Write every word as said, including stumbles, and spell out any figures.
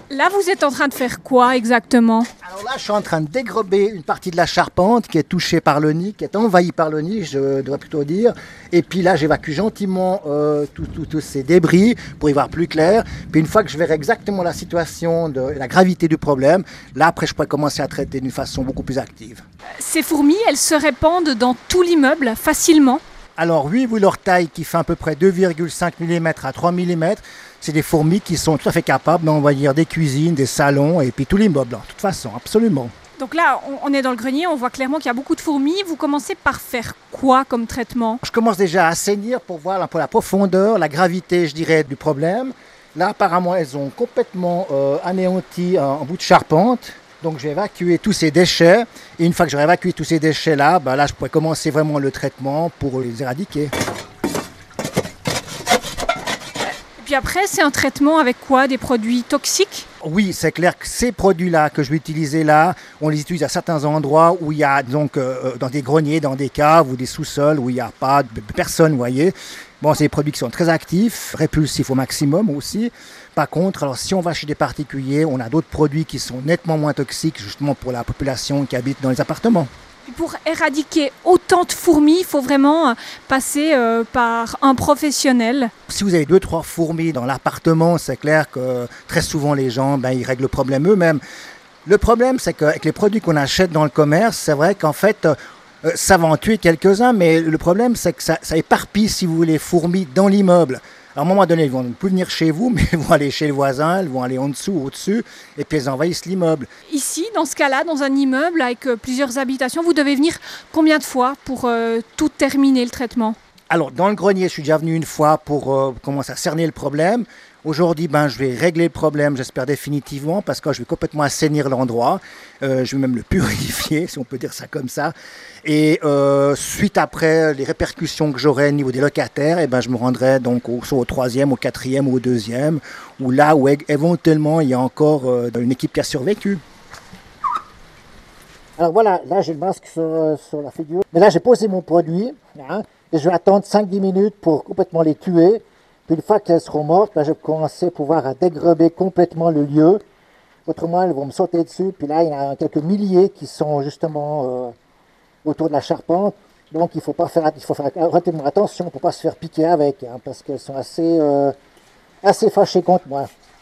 Là, vous êtes en train de faire quoi exactement? Alors là, je suis en train de dégrober une partie de la charpente qui est touchée par le nid, qui est envahie par le nid, je devrais plutôt dire. Et puis là, j'évacue gentiment euh, tous ces débris pour y voir plus clair. Puis une fois que je verrai exactement la situation, de, la gravité du problème, là, après, je pourrais commencer à traiter d'une façon beaucoup plus active. Ces fourmis, elles se répandent dans tout l'immeuble facilement? Alors oui, vu leur taille qui fait à peu près deux virgule cinq millimètres à trois millimètres, c'est des fourmis qui sont tout à fait capables d'envahir des cuisines, des salons et puis tout l'immeuble, de toute façon, absolument. Donc là, on est dans le grenier, on voit clairement qu'il y a beaucoup de fourmis. Vous commencez par faire quoi comme traitement? Je commence déjà à assainir pour voir un peu la profondeur, la gravité, je dirais, du problème. Là, apparemment, elles ont complètement euh, anéanti un, un bout de charpente. Donc, je vais évacuer tous ces déchets. Et une fois que j'aurai évacué tous ces déchets-là, ben là, je pourrai commencer vraiment le traitement pour les éradiquer. Puis après, c'est un traitement avec quoi? Des produits toxiques? Oui, c'est clair que ces produits-là que je vais utiliser là, on les utilise à certains endroits où il y a donc euh, dans des greniers, dans des caves ou des sous-sols où il n'y a pas de personne, vous voyez. Bon, c'est des produits qui sont très actifs, répulsifs au maximum aussi. Par contre, alors si on va chez des particuliers, on a d'autres produits qui sont nettement moins toxiques justement pour la population qui habite dans les appartements. Pour éradiquer autant de fourmis, il faut vraiment passer euh, par un professionnel. Si vous avez deux, trois fourmis dans l'appartement, c'est clair que très souvent les gens, ben, ils règlent le problème eux-mêmes. Le problème, c'est qu'avec les produits qu'on achète dans le commerce, c'est vrai qu'en fait, euh, ça va en tuer quelques-uns, mais le problème, c'est que ça, ça éparpille, si vous voulez, les fourmis dans l'immeuble. À un moment donné, ils vont ne plus venir chez vous, mais ils vont aller chez le voisin, ils vont aller en dessous, au-dessus, et puis ils envahissent l'immeuble. Ici, dans ce cas-là, dans un immeuble avec euh, plusieurs habitations, vous devez venir combien de fois pour euh, tout terminer le traitement? Alors, dans le grenier, je suis déjà venu une fois pour euh, commencer à cerner le problème. Aujourd'hui, ben, je vais régler le problème, j'espère définitivement, parce que je vais complètement assainir l'endroit. Euh, je vais même le purifier, si on peut dire ça comme ça. Et euh, suite après les répercussions que j'aurai au niveau des locataires, eh ben, je me rendrai donc au, soit au troisième, au quatrième ou au deuxième, ou là où éventuellement il y a encore euh, une équipe qui a survécu. Alors voilà, là j'ai le masque sur, sur la figure. Mais là j'ai posé mon produit, hein, et je vais attendre cinq à dix minutes pour complètement les tuer. Puis une fois qu'elles seront mortes, ben, je vais commencer à pouvoir à dégreber complètement le lieu. Autrement, elles vont me sauter dessus. Puis là, il y en a quelques milliers qui sont justement euh, autour de la charpente. Donc il faut pas faire, il faut faire relativement attention pour ne pas se faire piquer avec, hein, parce qu'elles sont assez, euh, assez fâchées contre moi.